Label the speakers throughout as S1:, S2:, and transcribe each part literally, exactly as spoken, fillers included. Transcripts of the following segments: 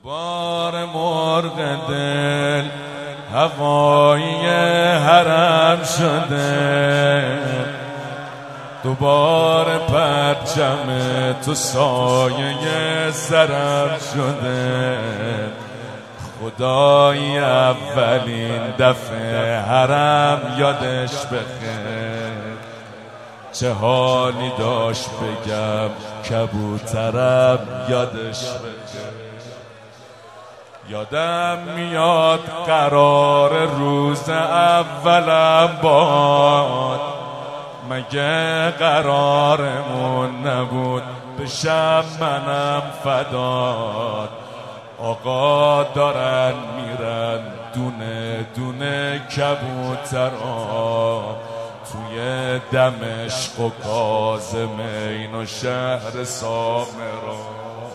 S1: بار مرغ دل هوایی حرم شده، دوباره پرچم تو سایه سرم شده. خدای اولین دفعه حرم یادش بخیر، چه حالی داشت بگم کبوترم یادش بخیر. یادم میاد قرار روز اولم باد، مگه قرارمون نبود بشم منم فداد. آقا دارن میرن دونه دونه کبوترها توی دمشق و کاظمین و شهر سامرا.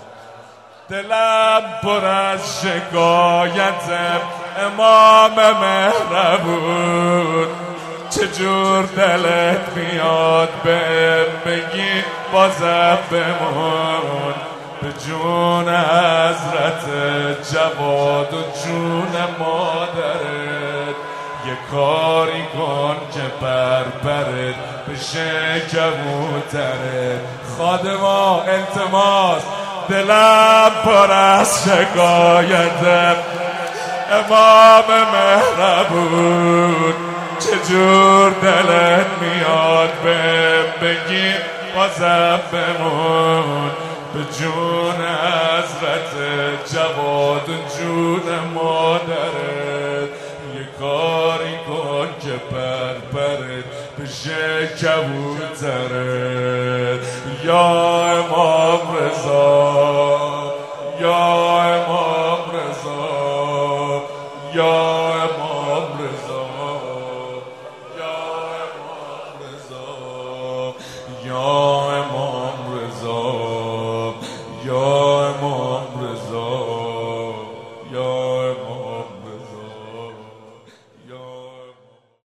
S1: دلم پر از شکایت امام مهربون، چجور دلت میاد بهم بگی بازم بمون. به جون حضرت جواد و جون مادرت یه کاری کن که پرپرت بشه کبوترت. خادما التماس، دلم پر از شکایت امام مهربون، چجور دلت میاد بهم بگی بازم بمون. به جون حضرت جواد و جون مادرت یه کاری کن که پرپرت بشه کبوترت. یا امام رضا، یا امام رضا، یا امام رضا، یا امام رضا، یا